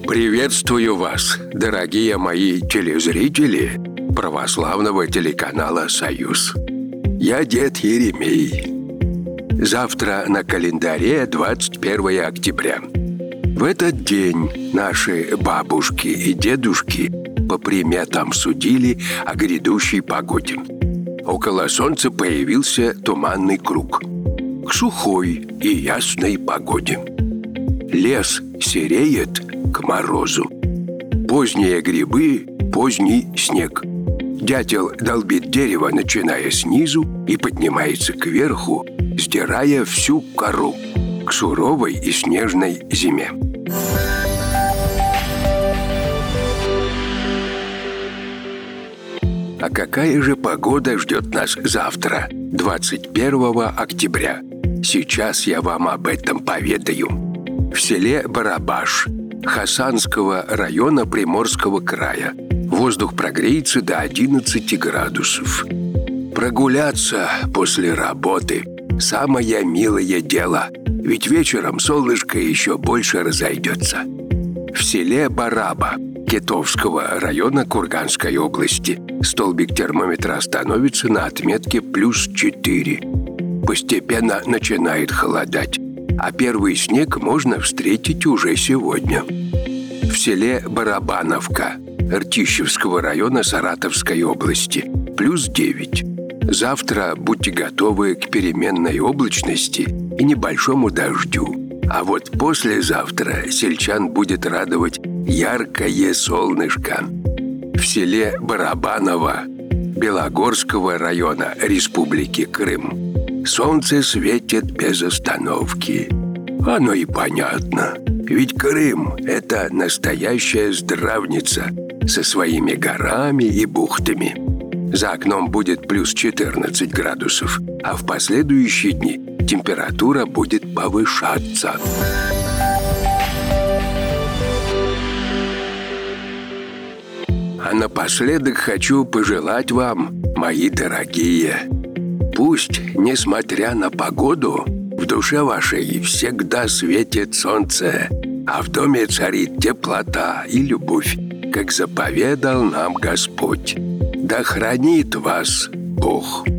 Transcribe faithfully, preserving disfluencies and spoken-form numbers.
Приветствую вас, дорогие мои телезрители православного телеканала «Союз». Я дед Еремей. Завтра на календаре двадцать первое октября. В этот день наши бабушки и дедушки по приметам судили о грядущей погоде. Около солнца появился туманный круг к сухой и ясной погоде. Лес сереет к морозу. Поздние грибы, поздний снег. Дятел долбит дерево, начиная снизу, и поднимается кверху, сдирая всю кору к суровой и снежной зиме. А какая же погода ждет нас завтра, двадцать первого октября? Сейчас я вам об этом поведаю. В селе Барабаш Хасанского района Приморского края воздух прогреется до одиннадцати градусов. Прогуляться после работы – самое милое дело, ведь вечером солнышко еще больше разойдется. В селе Бараба Кетовского района Курганской области столбик термометра остановится на отметке плюс четыре. Постепенно начинает холодать, а первый снег можно встретить уже сегодня. В селе Барабановка Ртищевского района Саратовской области плюс девять. Завтра будьте готовы к переменной облачности и небольшому дождю. А вот послезавтра сельчан будет радовать яркое солнышко. В селе Барабаново Белогорского района Республики Крым солнце светит без остановки. Оно и понятно, ведь Крым – это настоящая здравница со своими горами и бухтами. За окном будет плюс четырнадцать градусов, а в последующие дни температура будет повышаться. А напоследок хочу пожелать вам, мои дорогие, пусть, несмотря на погоду, в душе вашей всегда светит солнце, а в доме царит теплота и любовь, как заповедал нам Господь. Да хранит вас Бог.